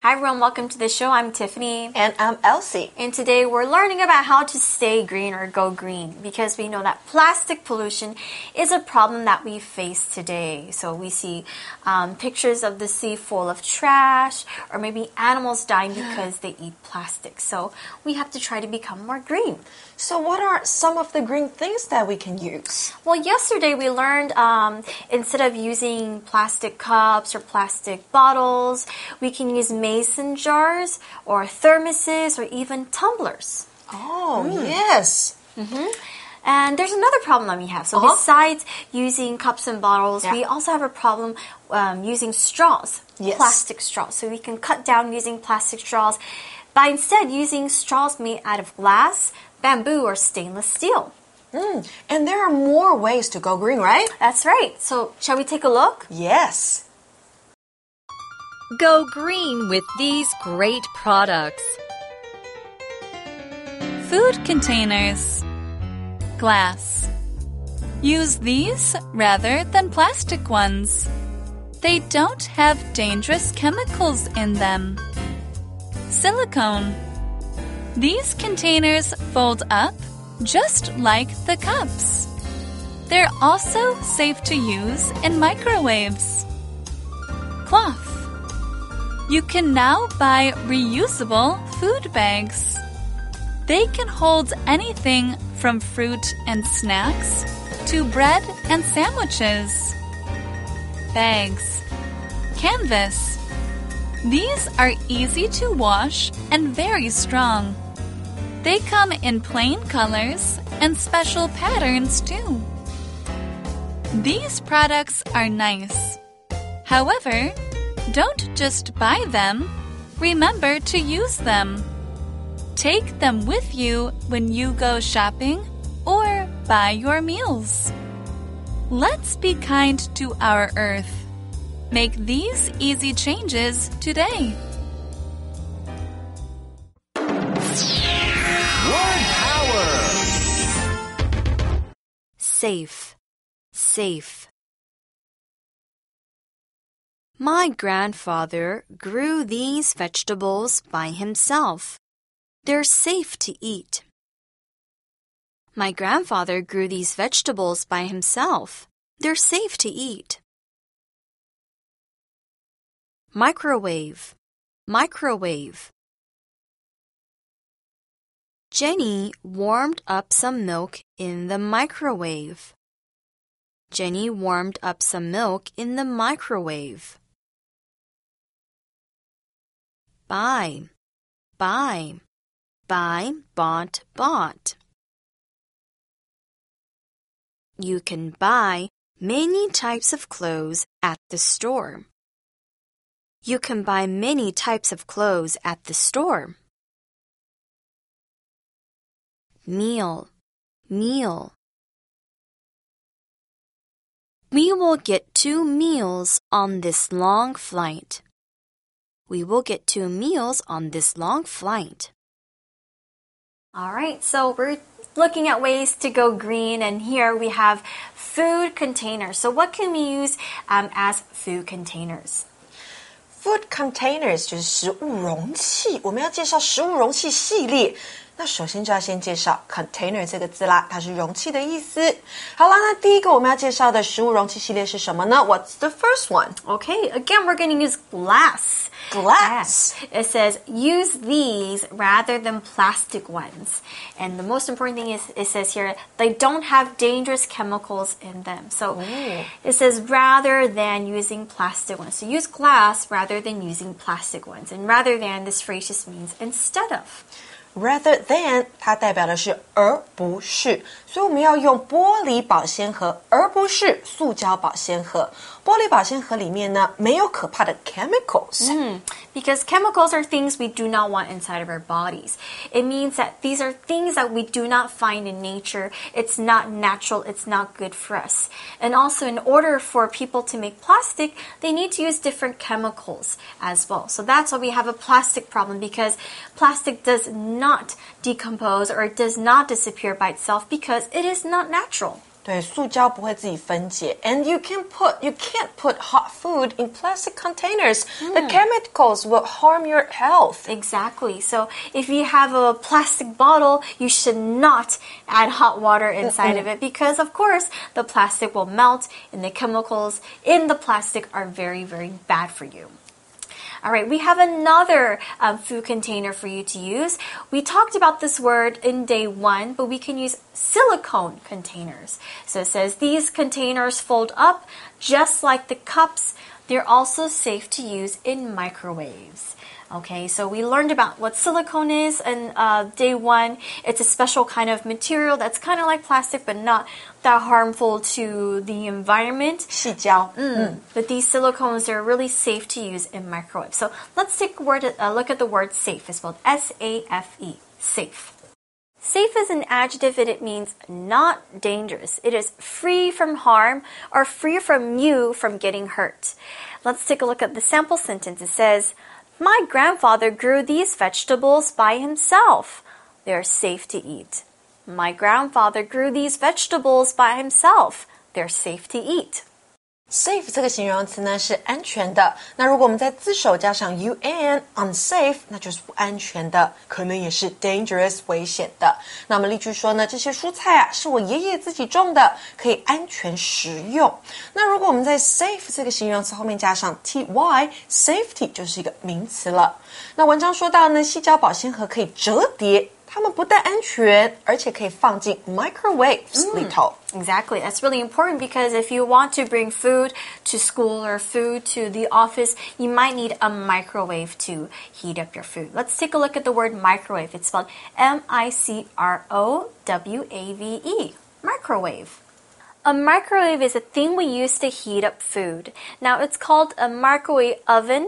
Hi everyone, welcome to the show. I'm Tiffany. And I'm Elsie. And today we're learning about how to stay green or go green because we know that plastic pollution is a problem that we face today. So we see pictures of the sea full of trash or maybe animals dying because they eat plastic. So we have to try to become more green. So what are some of the green things that we can use? Well, yesterday we learned instead of using plastic cups or plastic bottles, we can use mason jars or thermoses or even tumblers. Oh, yes. And there's another problem that we have. So besides using cups and bottles, we also have a problem using straws, plastic straws. So we can cut down using plastic straws by instead using straws made out of glass, bamboo, or stainless steel. And there are more ways to go green, right? That's right. So shall we take a look? Yes. Go green with these great products. Food containers. Glass. Use these rather than plastic ones. They don't have dangerous chemicals in them. Silicone. These containers fold up just like the cups. They're also safe to use in microwaves. Cloth. You can now buy reusable food bags. They can hold anything from fruit and snacks to bread and sandwiches. Bags. Canvas. These are easy to wash and very strong. They come in plain colors and special patterns too. These products are nice. However, don't just buy them. Remember to use them. Take them with you when you go shopping or buy your meals. Let's be kind to our earth. Make these easy changes today. Word power. Safe. Safe. My grandfather grew these vegetables by himself. They're safe to eat. My grandfather grew these vegetables by himself. They're safe to eat. Microwave. Microwave. Jenny warmed up some milk in the microwave. Jenny warmed up some milk in the microwave. Buy. Buy. Buy, bought, bought. You can buy many types of clothes at the store. You can buy many types of clothes at the store. Meal. Meal. We will get 2 meals on this long flight. We will get 2 meals on this long flight. All right, so we're looking at ways to go green, and here we have food containers. So what can we use as food containers? Food containers 就是食物容器，我们要介绍食物容器系列。那首先就要先介绍 container 这个字啦，它是容器的意思。好啦，那第一个我们要介绍的食物容器系列是什么呢？ What's the first one? Okay, again, we're going to use glass. Glass. It says use these rather than plastic ones. And the most important thing is it says here they don't have dangerous chemicals in them. So it says rather than using plastic ones. So use glass rather than using plastic ones. And rather than, this phrase just means instead of. Rather than 它代表的是而不是，所以我们要用玻璃保鲜盒，而不是塑胶保鲜盒。玻璃保鲜盒里面呢，没有可怕的 chemicals。 Because chemicals are things we do not want inside of our bodies. It means that these are things that we do not find in nature. It's not natural. It's not good for us. And also, in order for people to make plastic, they need to use different chemicals as well. So that's why we have a plastic problem, because plastic does not decompose or it does not disappear by itself because it is not natural. 对，塑胶不会自己分解 ，and you can't put hot food in plastic containers. The chemicals will harm your health. Exactly. So if you have a plastic bottle, you should not add hot water inside of it because, of course, the plastic will melt and the chemicals in the plastic are very, very bad for you. All right, we have another food container for you to use. We talked about this word in day 1, but we can use silicone containers. So it says these containers fold up just like the cups. They're also safe to use in microwaves. Okay, so we learned about what silicone is in day 1. It's a special kind of material that's kind of like plastic, but not that harmful to the environment. 矽胶. But these silicones are really safe to use in microwaves. So let's take a look at the word safe. It's spelled S-A-F-E, safe. Safe is an adjective and it means not dangerous. It is free from harm or free from you from getting hurt. Let's take a look at the sample sentence. It says, my grandfather grew these vegetables by himself. They're safe to eat. My grandfather grew these vegetables by himself. They're safe to eat. Safe 这个形容词呢是安全的。那如果我们在字首加上 un unsafe， 那就是不安全的，可能也是 dangerous 危险的。那我们例句说呢，这些蔬菜啊是我爷爷自己种的，可以安全食用。那如果我们在 safe 这个形容词后面加上 ty safety 就是一个名词了。那文章说到呢，矽胶保鲜盒可以折叠。它们不但安全，而且可以放进 microwaves 里头。 Exactly. That's really important because if you want to bring food to school or food to the office, you might need a microwave to heat up your food. Let's take a look at the word microwave. It's spelled M-I-C-R-O-W-A-V-E. Microwave. A microwave is a thing we use to heat up food. Now, it's called a microwave oven,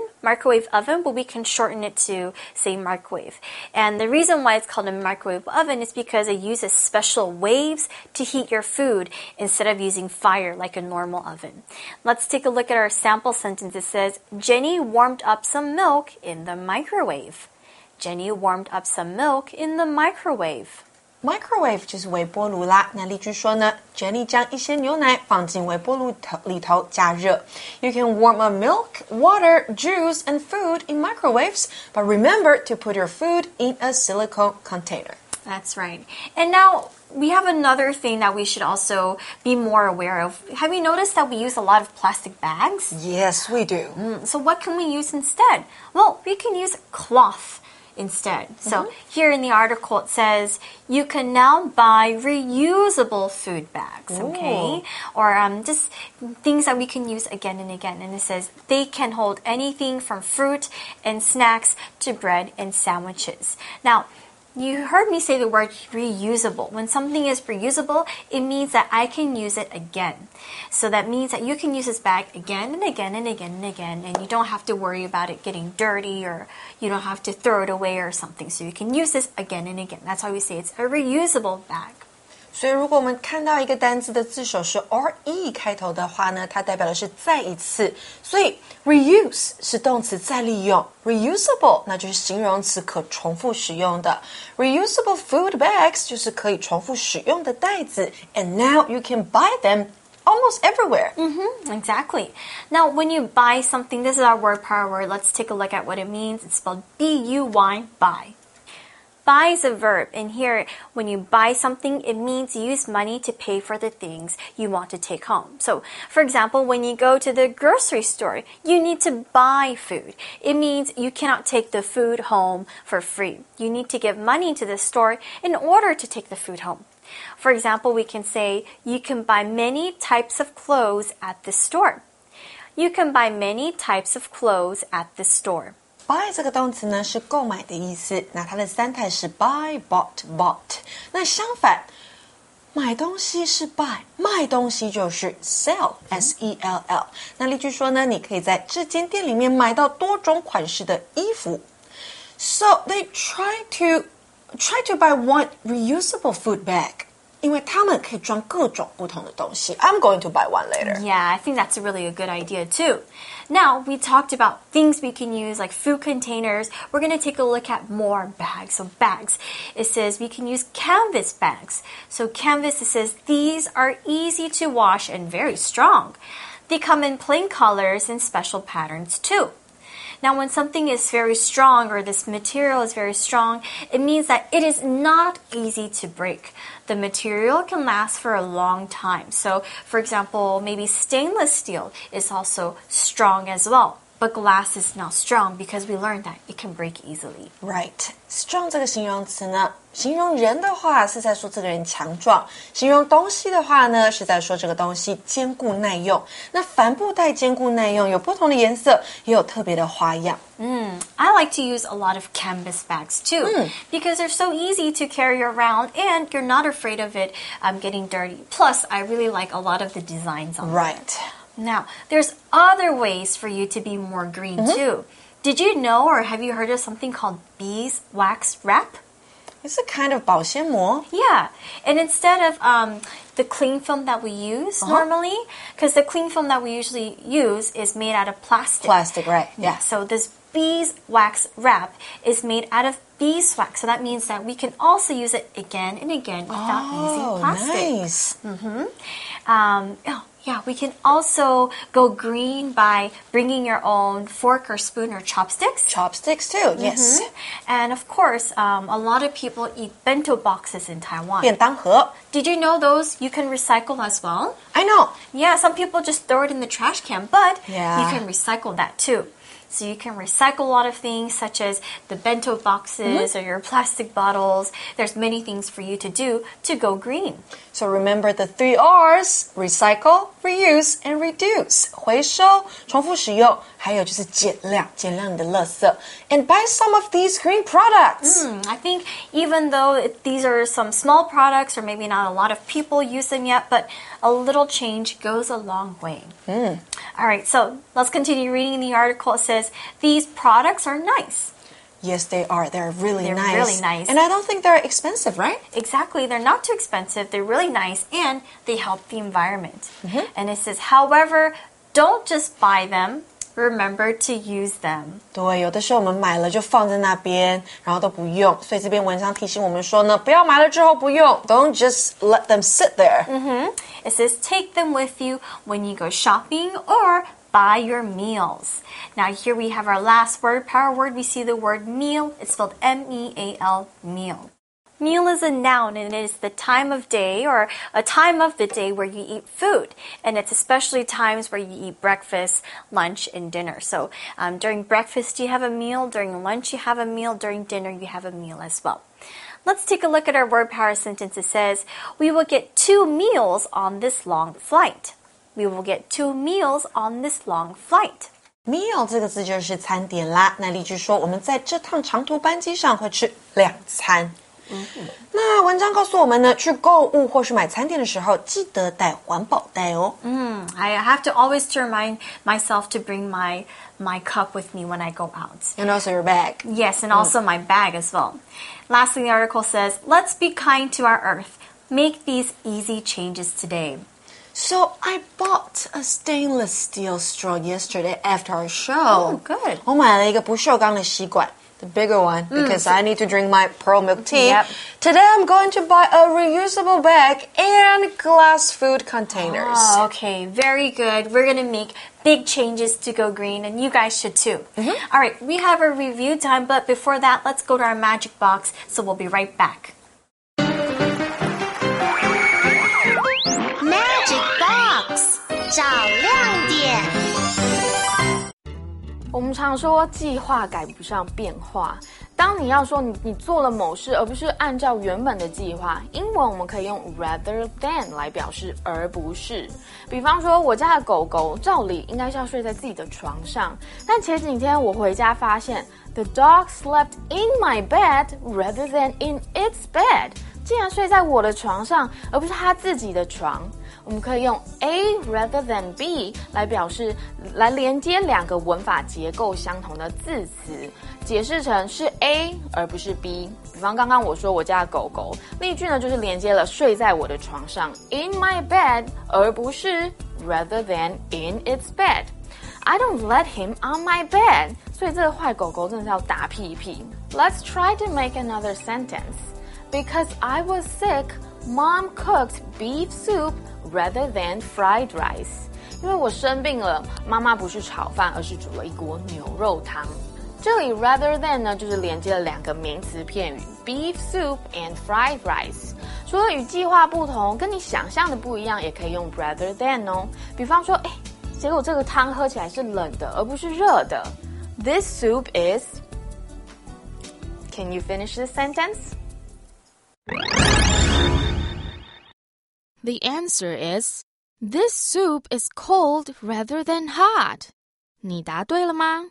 but we can shorten it to say microwave. And the reason why it's called a microwave oven is because it uses special waves to heat your food instead of using fire like a normal oven. Let's take a look at our sample sentence. It says, Jenny warmed up some milk in the microwave. Jenny warmed up some milk in the microwave. Microwave 就是微波炉啦。那例句说呢 ，Jenny 将一些牛奶放进微波炉里头加热。You can warm up milk, water, juice, and food in microwaves, but remember to put your food in a silicone container. That's right. And now we have another thing that we should also be more aware of. Have you noticed that we use a lot of plastic bags? Yes, we do. So what can we use instead? Well, we can use cloth instead. So here in the article it says you can now buy reusable food bags, okay? Or just things that we can use again and again. And it says they can hold anything from fruit and snacks to bread and sandwiches. Now, you heard me say the word reusable. When something is reusable, it means that I can use it again. So that means that you can use this bag again and again and again and again, and you don't have to worry about it getting dirty or you don't have to throw it away or something. So you can use this again and again. That's why we say it's a reusable bag. 所以如果我们看到一个单字的字首是 re 开头的话呢，它代表的是再一次。所以 reuse 是动词再利用 ，reusable 那就是形容词可重复使用的。Reusable food bags 就是可以重复使用的袋子。And now you can buy them almost everywhere. Exactly. Now, when you buy something, this is our word power word. Let's take a look at what it means. It's spelled B-U-Y, buy. Buy is a verb, and here, when you buy something, it means you use money to pay for the things you want to take home. So, for example, when you go to the grocery store, you need to buy food. It means you cannot take the food home for free. You need to give money to the store in order to take the food home. For example, we can say, you can buy many types of clothes at the store. You can buy many types of clothes at the store. Buy 这个动词呢是购买的意思，那它的三态是 buy, bought, bought。那相反，买东西是 buy， 卖东西就是 sell, S-E-L-L。那例句说呢，你可以在这间店里面买到多种款式的衣服。So they try to buy one reusable food bag. 因为它们可以装各种不同的东西。I'm going to buy one later. Yeah, I think that's really a good idea too. Now, we talked about things we can use like food containers. We're going to take a look at more bags. So bags, it says we can use canvas bags. So canvas, it says these are easy to wash and very strong. They come in plain colors and special patterns too. Now, when something is very strong or this material is very strong, it means that it is not easy to break. The material can last for a long time. So, for example, maybe stainless steel is also strong as well. But glass is not strong because we learned that it can break easily. Right. Strong 这个形容词呢，形容人的话是在说这个人强壮，形容东西的话呢是在说这个东西坚固耐用。那帆布袋坚固耐用有不同的颜色，也有特别的花样。 I like to use a lot of canvas bags too because they're so easy to carry around and you're not afraid of it getting dirty. Plus, I really like a lot of the designs on them. Right. Now, there's other ways for you to be more green too. Did you know or have you heard of something called beeswax wrap? It's a kind of 保鲜膜. Yeah, and instead of the cling film that we use normally, because the cling film that we usually use is made out of plastic. Plastic, right. Yeah, so this beeswax wrap is made out of beeswax. So that means that we can also use it again and again without using plastic. Nice. Yeah, we can also go green by bringing your own fork or spoon or chopsticks. Chopsticks too, yes. And of course, a lot of people eat bento boxes in Taiwan. 便当盒. Did you know those you can recycle as well? I know. Yeah, some people just throw it in the trash can, but Yeah. you can recycle that too. So you can recycle a lot of things such as the bento boxes or your plastic bottles. There's many things for you to do to go green. So remember the 3 R's: recycle, reuse, and reduce. 回收，重复使用，还有就是减量，减量你的垃圾。And buy some of these green products. I think even though these are some small products or maybe not a lot of people use them yet, but a little change goes a long way. All right, so let's continue reading the article. It says, these products are nice. Yes, they are. They're really nice. They're really nice. And I don't think they're expensive, right? Exactly. They're not too expensive. They're really nice and they help the environment. And it says, however, don't just buy them. Remember to use them. 对，有的时候我们买了就放在那边，然后都不用，所以这篇文章提醒我们说呢，不要买了之后不用。Don't just let them sit there. It says, take them with you when you go shopping or buy your meals. Now here we have our last word, power word. We see the word meal. It's spelled M-E-A-L, meal. Meal is a noun and it is the time of day or a time of the day where you eat food. And it's especially times where you eat breakfast, lunch, and dinner. So during breakfast you have a meal, during lunch you have a meal, during dinner you have a meal as well. Let's take a look at our word power sentence. It says, we will get 2 meals on this long flight. We will get 2 meals on this long flight. Meal 这个字就是餐点啦。那例句说，我们在这趟长途班机上会吃2餐。那文章告诉我们呢，去购物或是买餐点的时候，记得带环保袋哦。 I have to always remind myself to bring my cup with me when I go out. And also your bag. Yes, and also my bag as well. Lastly, the article says, let's be kind to our earth. Make these easy changes today. So I bought a stainless steel straw yesterday after our show. Oh, good. 我买了一个不锈钢的吸管。The bigger one, because I need to drink my pearl milk tea. Yep. Today I'm going to buy a reusable bag and glass food containers. Oh, okay, very good. We're going to make big changes to go green, and you guys should too. All right, we have a review time, but before that, let's go to our magic box, so we'll be right back. Magic Box 找亮点。 我们常说计划赶不上变化。当你要说你做了某事，而不是按照原本的计划，英文我们可以用 rather than 来表示而不是。比方说，我家的狗狗照理应该是要睡在自己的床上，但前几天我回家发现 the dog slept in my bed rather than in its bed， 竟然睡在我的床上，而不是它自己的床。我们可以用 A rather than B 来连接2个文法结构相同的字词，解释成是 A 而不是 B。比方刚刚我说我家的狗狗，例句呢就是连接了睡在我的床上 in my bed 而不是 rather than in its bed。 I don't let him on my bed. 所以这个坏狗狗真的是要打屁屁。Let's try to make another sentence. Because I was sick, Mom cooked beef soup rather than fried rice. 因为我生病了，妈妈不是炒饭，而是煮了一锅牛肉汤。这里 rather than 呢，就是连接了两个名词片语 beef soup and fried rice。除了语句化不同，跟你想象的不一样，也可以用 rather than 哦。比方说，结果这个汤喝起来是冷的，而不是热的。This soup is. Can you finish this sentence? The answer is, this soup is cold rather than hot. 你答对了吗？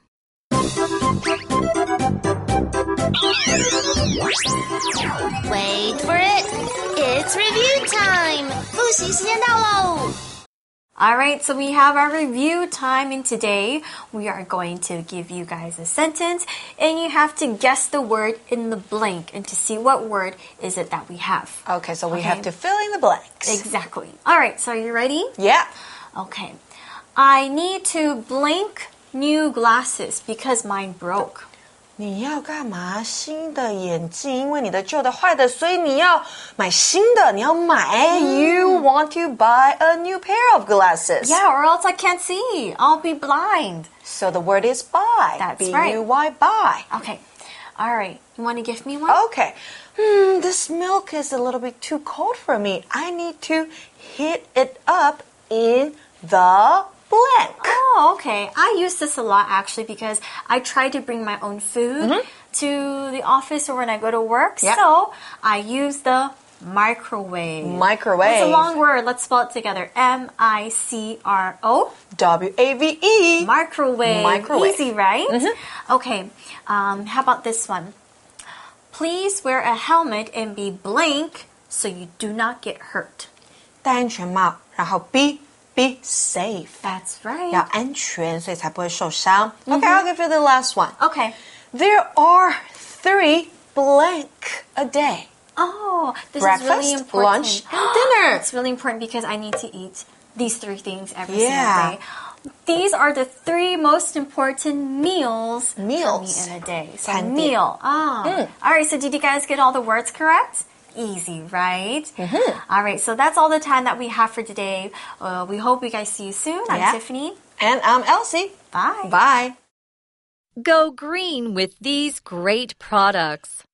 Wait for it. It's review time. 复习时间到喽。 Alright, so we have our review time, and today we are going to give you guys a sentence and you have to guess the word in the blank and to see what word is it that we have. Okay, so we have to fill in the blanks. Exactly. Alright, so are you ready? Yeah. Okay. I need to blank new glasses because mine broke. 你要干嘛？新的眼镜，因为你的旧的坏的，所以你要买新的。你要买。You want to buy a new pair of glasses. Yeah, or else I can't see. I'll be blind. So the word is buy. That's B-U-Y, buy. Okay. Alright. You want to give me one? Okay. This milk is a little bit too cold for me. I need to heat it up in the blank. Oh, okay. I use this a lot actually because I try to bring my own food to the office or when I go to work. Yeah. So I use the microwave. Microwave. It's a long word. Let's spell it together. M-I-C-R-O. W-A-V-E. Microwave. Microwave. Easy, right? Okay. How about this one? Please wear a helmet and be blank so you do not get hurt. 戴安全帽，然后 be safe. That's right. 要安全，所以才不会受伤。Okay, I'll give you the last one. Okay. There are 3 blank a day. Oh, this Breakfast, is really important. lunch, and dinner. It's really important because I need to eat these 3 things every Yeah. single day. These are the 3 most important meals for me Meals. in a day. So Candy. meal. All right, so did you guys get all the words correct? Easy, right? All right, so that's all the time that we have for today. We hope you guys see you soon. I'm Yeah. Tiffany. And I'm Elsie. Bye. Bye. Go green with these great products.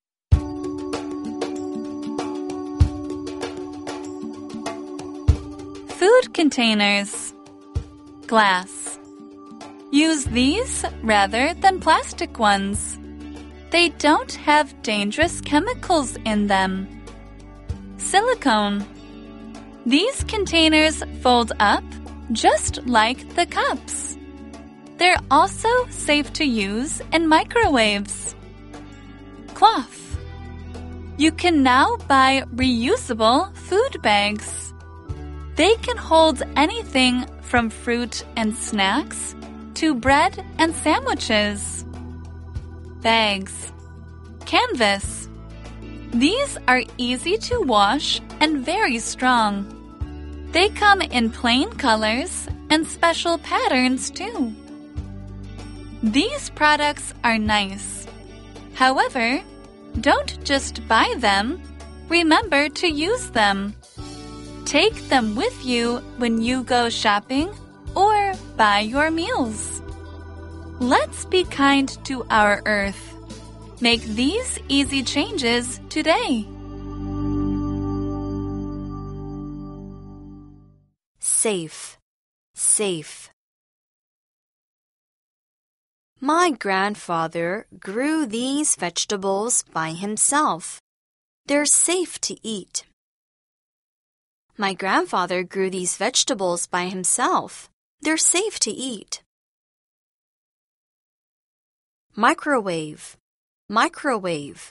Food containers. Glass. Use these rather than plastic ones. They don't have dangerous chemicals in them. Silicone. These containers fold up just like the cups. They're also safe to use in microwaves. Cloth. You can now buy reusable food bags. They can hold anything from fruit and snacks to bread and sandwiches. Bags. Canvas. These are easy to wash and very strong. They come in plain colors and special patterns too. These products are nice. However, don't just buy them. Remember to use them. Take them with you when you go shopping or buy your meals. Let's be kind to our earth. Make these easy changes today. Safe. Safe. My grandfather grew these vegetables by himself. They're safe to eat. My grandfather grew these vegetables by himself. They're safe to eat. Microwave. Microwave.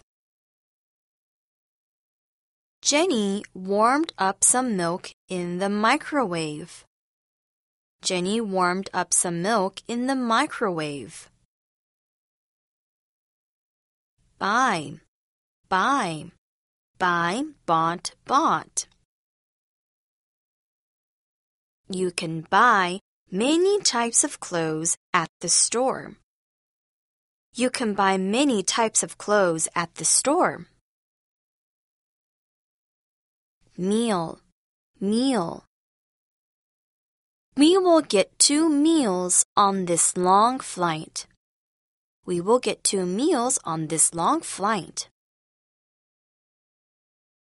Jenny warmed up some milk in the microwave. Jenny warmed up some milk in the microwave. Buy. Buy. Buy, bought, bought. You can buy many types of clothes at the store. You can buy many types of clothes at the store. Meal, meal. We will get 2 meals on this long flight. We will get 2 meals on this long flight.